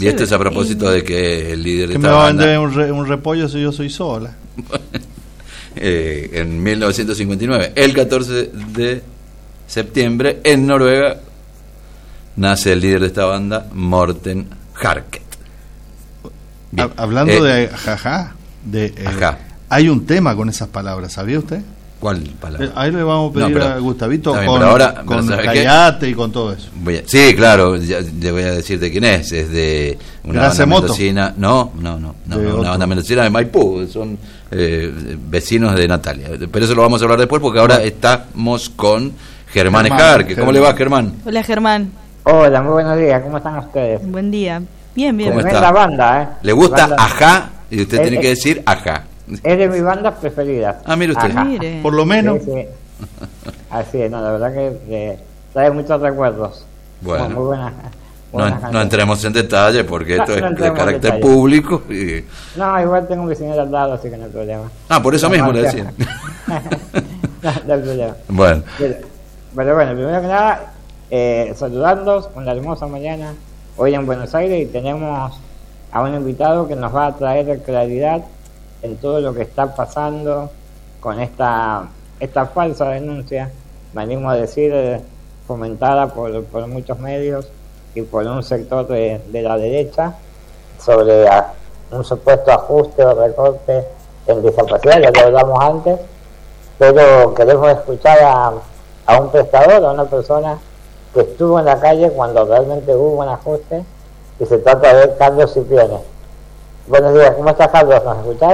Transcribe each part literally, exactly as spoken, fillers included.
Y esto es a propósito y... de que el líder de esta banda... ¿Que me va a vender un, re, un repollo si yo soy sola? eh, en mil novecientos cincuenta y nueve, el catorce de septiembre, en Noruega, nace el líder de esta banda, Morten Harket. Bien. Hablando eh, de jaja, de, eh, ajá. Hay un tema con esas palabras, ¿sabía usted? ¿Cuál palabra? Eh, ahí le vamos a pedir no, pero, a Gustavito bien, con, ahora, con Cayate y con todo eso. Voy a, sí, claro, ya, le voy a decir de quién es. Es de una banda mendocina. No, no, no, no, no una banda mendocina de Maipú. Son eh, vecinos de Natalia. Pero eso lo vamos a hablar después porque ahora estamos con Germán Ejarque. ¿Cómo le va, Germán? Hola, Germán. Hola, muy buenos días. ¿Cómo están ustedes? Buen día. Bien, bien. ¿Cómo está? La banda, ¿eh? ¿Le gusta banda... Ajá? Y usted es, tiene es, que decir Ajá. Es de mis bandas preferidas. Ah, mire usted. Ajá. Mire. Por lo menos. Sí, sí. Así es, no, la verdad que eh, trae muchos recuerdos. Bueno. Muy buena, muy no, no entremos en detalle porque no, esto no es de carácter público. Y... No, igual tengo un vecino al lado, así que no hay problema. Ah, por eso no, mismo no, le decía. No, no hay problema. Bueno. Pero, pero bueno, primero que nada, eh, saludándolos, una hermosa mañana hoy en Buenos Aires, y tenemos a un invitado que nos va a traer claridad en todo lo que está pasando con esta esta falsa denuncia, me animo a decir, eh, fomentada por, por muchos medios y por un sector de, de la derecha, sobre a, un supuesto ajuste o recorte en discapacidad, ya lo hablamos antes, pero queremos escuchar a, a un prestador, a una persona que estuvo en la calle cuando realmente hubo un ajuste, y se trata de Carlos Cipione. Buenos días, ¿cómo estás, Carlos? ¿Nos escuchás?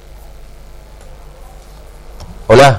Hola.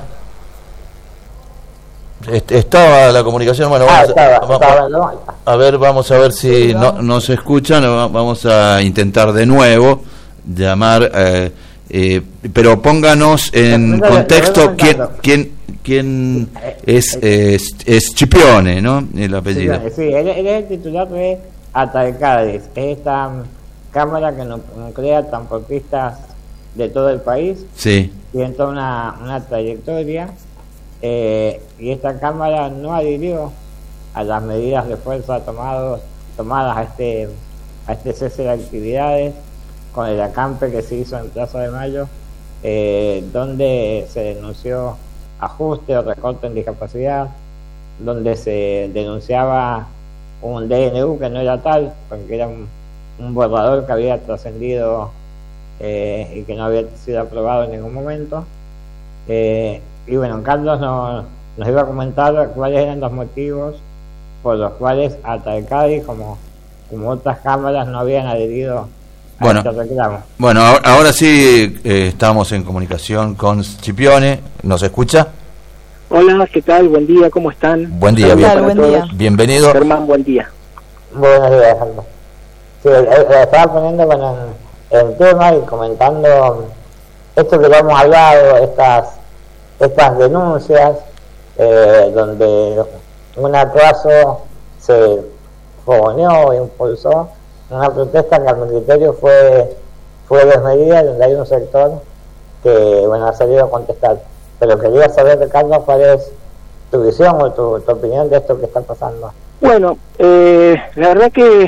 Estaba la comunicación, bueno, vamos, ah, estaba, vamos estaba, no. a ver, vamos a ver si sí, no, no se escuchan, vamos a intentar de nuevo llamar, eh, eh, pero pónganos en no, contexto no, quién quién quién es, es es Cipione, ¿no? El apellido. Sí, sí, él, él es el titular de Atalcadis, es esta cámara que nuclea transportistas de todo el país. Sí. Tiene toda una, una trayectoria. Eh, y esta Cámara no adhirió a las medidas de fuerza tomados, tomadas a este a este cese de actividades con el acampe que se hizo en Plaza de Mayo, eh, donde se denunció ajuste o recorte en discapacidad, donde se denunciaba un D N U que no era tal, porque era un, un borrador que había trascendido eh, y que no había sido aprobado en ningún momento. Eh, Y bueno, Carlos nos, nos iba a comentar cuáles eran los motivos por los cuales Atalcadis, como, como otras cámaras, no habían adherido a bueno, este reclamo. Bueno, ahora, ahora sí eh, estamos en comunicación con Cipione. ¿Nos escucha? Hola, ¿qué tal? Buen día, ¿cómo están? Buen día, bien, buen día. Bienvenido. Germán, buen día. Buenos días, Carlos. Sí, eh, estaba poniendo bueno, en el tema y comentando esto que lo hemos hablado, estas estas denuncias, eh, donde un atraso se fogoneó e impulsó una protesta que a mi criterio fue fue desmedida, donde hay un sector que bueno ha salido a contestar. Pero quería saber, Ricardo, cuál es tu visión o tu, tu opinión de esto que está pasando. Bueno, eh, la verdad que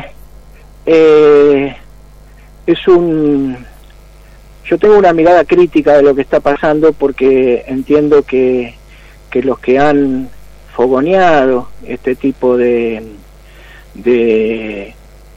eh, es un... Yo tengo una mirada crítica de lo que está pasando, porque entiendo que, que los que han fogoneado este tipo de, de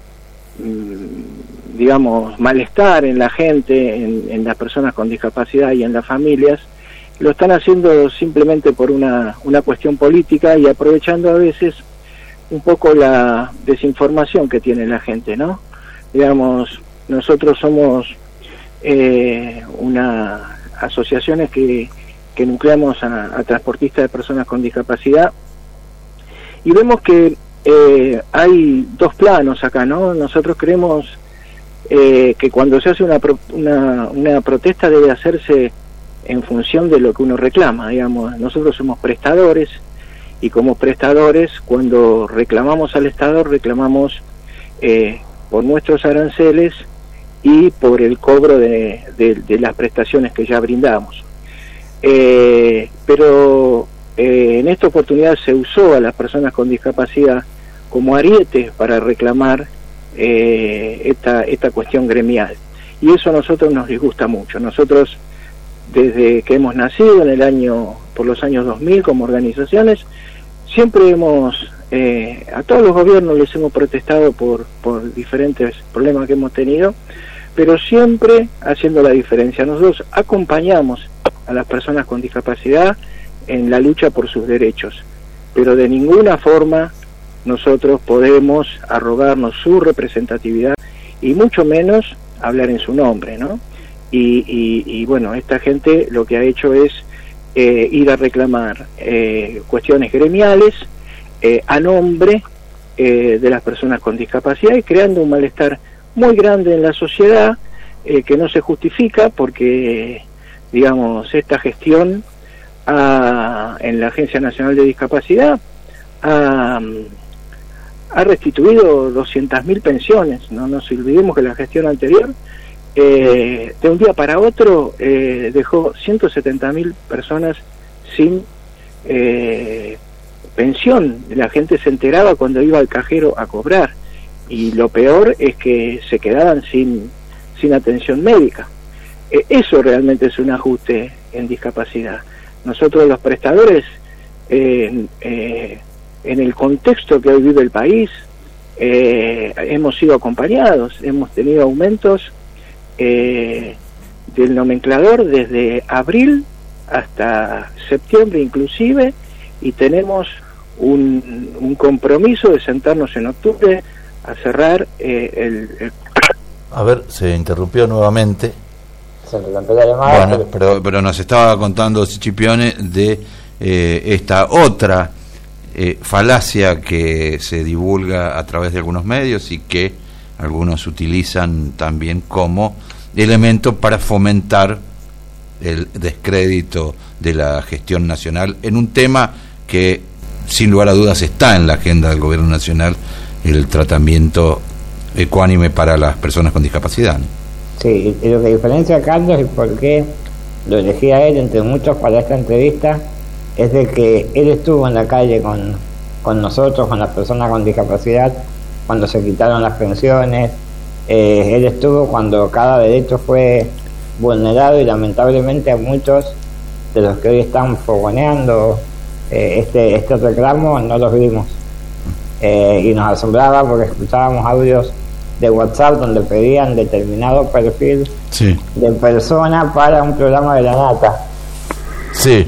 digamos, malestar en la gente, en, en las personas con discapacidad y en las familias, lo están haciendo simplemente por una, una cuestión política y aprovechando a veces un poco la desinformación que tiene la gente, ¿no? Digamos, nosotros somos eh, una asociaciones que, que nucleamos a, a transportistas de personas con discapacidad, y vemos que eh, hay dos planos acá, ¿no? Nosotros creemos eh, que cuando se hace una, pro, una, una protesta debe hacerse en función de lo que uno reclama, digamos. Nosotros somos prestadores, y como prestadores, cuando reclamamos al Estado, reclamamos eh, por nuestros aranceles y por el cobro de, de, de las prestaciones que ya brindamos. Eh, pero eh, en esta oportunidad se usó a las personas con discapacidad como ariete para reclamar eh, esta, esta cuestión gremial. Y eso a nosotros nos disgusta mucho. Nosotros, desde que hemos nacido en el año, por los años dos mil como organizaciones, siempre hemos, eh, a todos los gobiernos les hemos protestado por, por diferentes problemas que hemos tenido, pero siempre haciendo la diferencia. Nosotros acompañamos a las personas con discapacidad en la lucha por sus derechos, pero de ninguna forma nosotros podemos arrogarnos su representatividad y mucho menos hablar en su nombre, ¿no? Y, y, y bueno, esta gente lo que ha hecho es eh, ir a reclamar eh, cuestiones gremiales eh, a nombre eh, de las personas con discapacidad y creando un malestar muy grande en la sociedad eh, que no se justifica porque, digamos, esta gestión ha, en la Agencia Nacional de Discapacidad ha, ha restituido doscientas mil pensiones. No nos olvidemos que la gestión anterior eh, de un día para otro eh, dejó ciento setenta mil personas sin eh, pensión. La gente se enteraba cuando iba al cajero a cobrar y lo peor es que se quedaban sin, sin atención médica. Eh, eso realmente es un ajuste en discapacidad. Nosotros los prestadores eh, eh, en el contexto que hoy vive el país eh, hemos sido acompañados, hemos tenido aumentos eh, del nomenclador desde abril hasta septiembre inclusive, y tenemos un, un compromiso de sentarnos en octubre a cerrar eh, el, el... A ver, se interrumpió nuevamente. Se interrumpió la llamada. Bueno, pero, pero nos estaba contando Scipione de eh, esta otra eh, falacia que se divulga a través de algunos medios y que algunos utilizan también como elemento para fomentar el descrédito de la gestión nacional en un tema que sin lugar a dudas está en la agenda del gobierno nacional, el tratamiento ecuánime para las personas con discapacidad, ¿no? Sí, y lo que diferencia a Carlos y por qué lo elegí a él entre muchos para esta entrevista es de que él estuvo en la calle con, con nosotros, con las personas con discapacidad, cuando se quitaron las pensiones. Eh, él estuvo cuando cada derecho fue vulnerado y lamentablemente a muchos de los que hoy están fogoneando eh, este, este reclamo no los vimos. Eh, y nos asombraba porque escuchábamos audios de WhatsApp donde pedían determinado perfil sí. de persona para un programa de la Nata. Sí,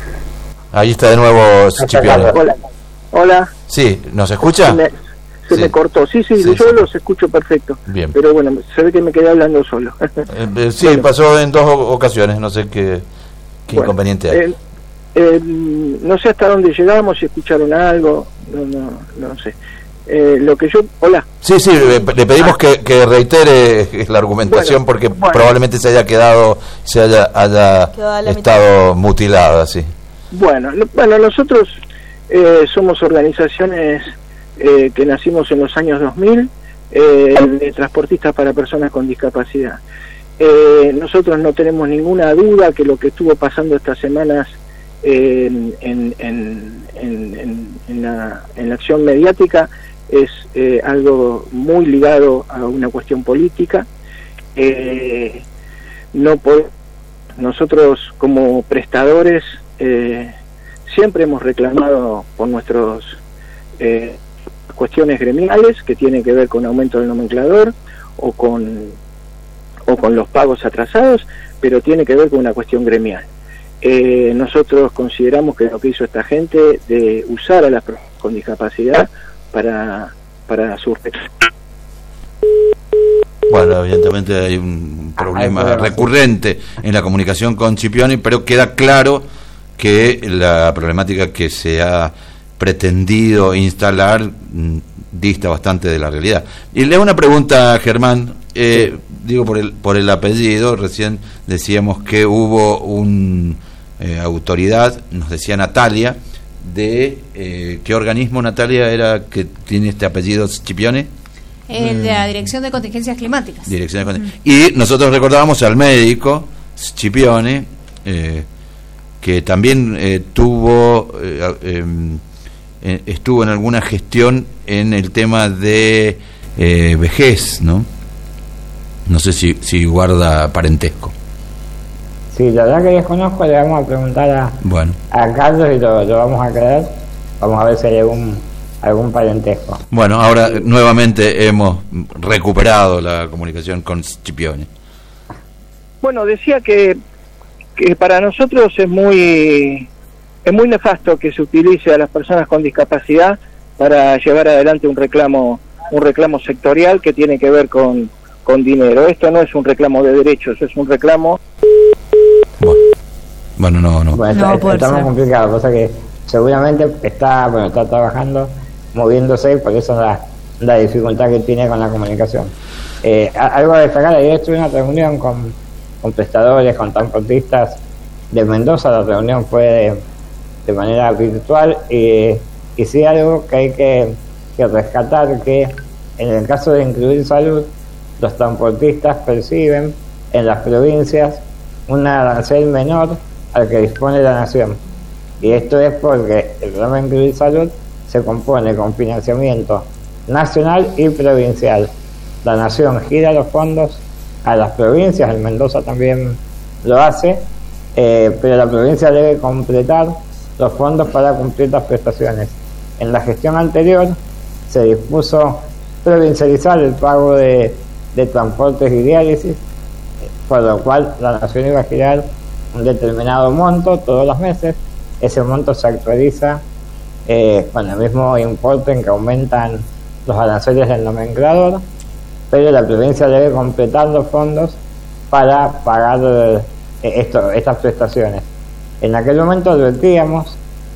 ahí está de nuevo Scipione. Hola. Hola. Sí, ¿nos escucha? Se me, se sí. me cortó. Sí, sí, sí yo sí. los escucho perfecto. Bien. Pero bueno, se ve que me quedé hablando solo. eh, eh, sí, bueno. pasó en dos ocasiones, no sé qué, qué bueno, inconveniente hay. Eh, eh, no sé hasta dónde llegamos, si escucharon algo, no, no, no sé. Eh, lo que yo... Hola. Sí, sí, le, le pedimos ah. que, que reitere la argumentación bueno, porque bueno. probablemente se haya quedado, se haya, haya estado mutilada, sí. Bueno, lo, bueno nosotros eh, somos organizaciones eh, que nacimos en los años dos mil, eh, de transportistas para personas con discapacidad. Eh, nosotros no tenemos ninguna duda que lo que estuvo pasando estas semanas eh, en, en, en, en, en, la, en la acción mediática es eh, algo muy ligado a una cuestión política. Eh, no por, nosotros como prestadores eh, siempre hemos reclamado por nuestros eh, cuestiones gremiales que tienen que ver con aumento del nomenclador o con o con los pagos atrasados, pero tiene que ver con una cuestión gremial. Eh, nosotros consideramos que lo que hizo esta gente de usar a las personas con discapacidad para para su... Bueno, evidentemente hay un problema ah, recurrente en la comunicación con Scipione, pero queda claro que la problemática que se ha pretendido instalar mm, dista bastante de la realidad. Y le hago una pregunta a Germán, eh, sí. digo por el por el apellido, recién decíamos que hubo una eh, autoridad, nos decía Natalia, de eh, ¿qué organismo, Natalia, era que tiene este apellido Scipione? El de la Dirección de Contingencias Climáticas. Dirección de Contingencias. Mm. Y nosotros recordábamos al médico Scipione, eh, que también eh, tuvo eh, eh, estuvo en alguna gestión en el tema de eh, vejez, ¿no? No sé si, si guarda parentesco. Sí, la verdad que desconozco, le vamos a preguntar a, bueno. a Carlos y lo, lo vamos a creer. Vamos a ver si hay algún, algún parentesco. Bueno, ahora nuevamente hemos recuperado la comunicación con Scipione. Bueno, decía que, que para nosotros es muy, es muy nefasto que se utilice a las personas con discapacidad para llevar adelante un reclamo, un reclamo sectorial que tiene que ver con, con dinero. Esto no es un reclamo de derechos, es un reclamo... Bueno, bueno no, no. Bueno, está, no está más complicado, cosa que seguramente está, bueno, está trabajando, moviéndose, y por eso la, la dificultad que tiene con la comunicación. Eh, algo a destacar, ayer estuve en una reunión con, con prestadores, con transportistas de Mendoza. La reunión fue de, de manera virtual, y, y sí algo que hay que, que rescatar, que en el caso de incluir salud, los transportistas perciben en las provincias un arancel menor al que dispone la nación, y esto es porque el programa Incluir Salud se compone con financiamiento nacional y provincial. La nación gira los fondos a las provincias, en Mendoza también lo hace, eh, pero la provincia debe completar los fondos para cumplir las prestaciones. En la gestión anterior se dispuso provincializar el pago de, de transportes y diálisis, por lo cual la nación iba a girar un determinado monto todos los meses. Ese monto se actualiza eh, con el mismo importe en que aumentan los aranceles del nomenclador, pero la provincia debe completar los fondos para pagar eh, esto, estas prestaciones. En aquel momento advertíamos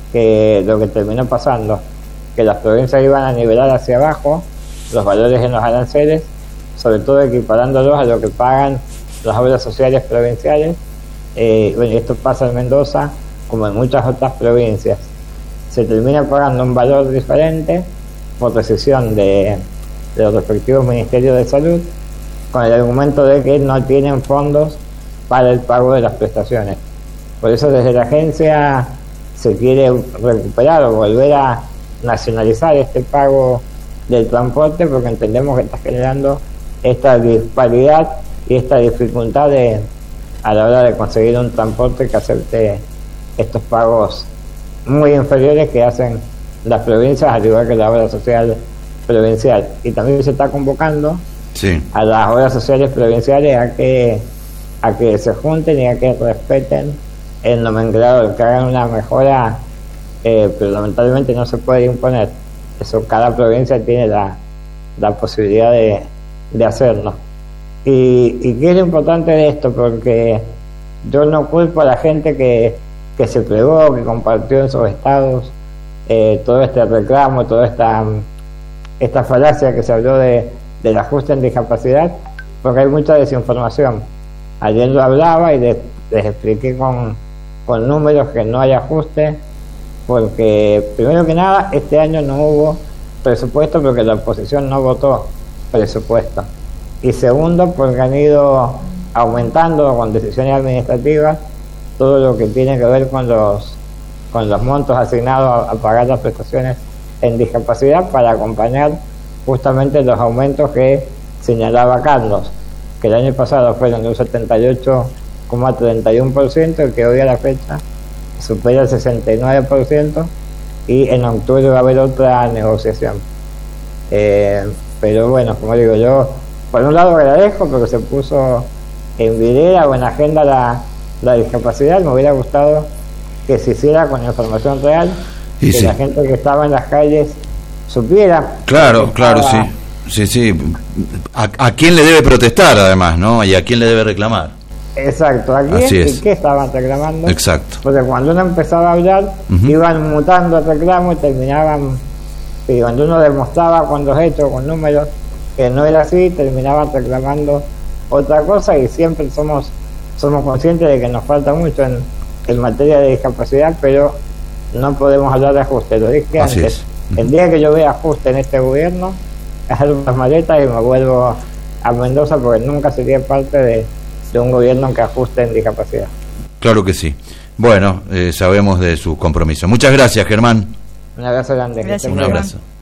que lo que terminó pasando, que las provincias iban a nivelar hacia abajo los valores en los aranceles, sobre todo equiparándolos a lo que pagan las obras sociales provinciales. Eh, bueno, esto pasa en Mendoza como en muchas otras provincias. Se termina pagando un valor diferente por decisión de, de los respectivos ministerios de salud, con el argumento de que no tienen fondos para el pago de las prestaciones. Por eso desde la agencia se quiere recuperar o volver a nacionalizar este pago del transporte, porque entendemos que está generando esta disparidad y esta dificultad de, a la hora de conseguir un transporte que acepte estos pagos muy inferiores que hacen las provincias, al igual que la obra social provincial. Y también se está convocando sí. a las obras sociales provinciales a que a que se junten y a que respeten el nomenclador, que hagan una mejora, eh, pero lamentablemente no se puede imponer eso. Cada provincia tiene la, la posibilidad de, de hacerlo. Y, y qué es lo importante de esto, porque yo no culpo a la gente que, que se plegó, que compartió en sus estados eh, todo este reclamo, toda esta, esta falacia que se habló de, del ajuste en discapacidad, porque hay mucha desinformación. Ayer lo hablaba y les, les expliqué con, con números que no hay ajuste, porque primero que nada este año no hubo presupuesto porque la oposición no votó presupuesto. Y segundo, porque han ido aumentando con decisiones administrativas todo lo que tiene que ver con los con los montos asignados a, a pagar las prestaciones en discapacidad, para acompañar justamente los aumentos que señalaba Carlos, que el año pasado fueron de un setenta y ocho coma treinta y uno por ciento, el que hoy a la fecha supera el sesenta y nueve por ciento, y en octubre va a haber otra negociación. Eh, pero bueno, como digo, yo por un lado agradezco porque se puso en vidriera o en agenda la, la discapacidad. Me hubiera gustado que se hiciera con información real, y que sí. la gente que estaba en las calles supiera. Claro, claro, sí. Sí, sí. ¿A, ¿A quién le debe protestar además, no? Y a quién le debe reclamar. Exacto, ¿a quién y qué estaban reclamando? Exacto. Porque cuando uno empezaba a hablar, uh-huh. iban mutando el reclamo y terminaban, y cuando uno demostraba con los hechos, con números, que no era así, terminaban reclamando otra cosa. Y siempre somos somos conscientes de que nos falta mucho en, en materia de discapacidad, pero no podemos hablar de ajuste. Lo dije así antes. Es. Uh-huh. El día que yo vea ajuste en este gobierno, hacer unas maletas y me vuelvo a Mendoza, porque nunca sería parte de, de un gobierno que ajuste en discapacidad. Claro que sí. Bueno, eh, sabemos de su compromiso. Muchas gracias, Germán. Un abrazo grande. Gracias, un abrazo.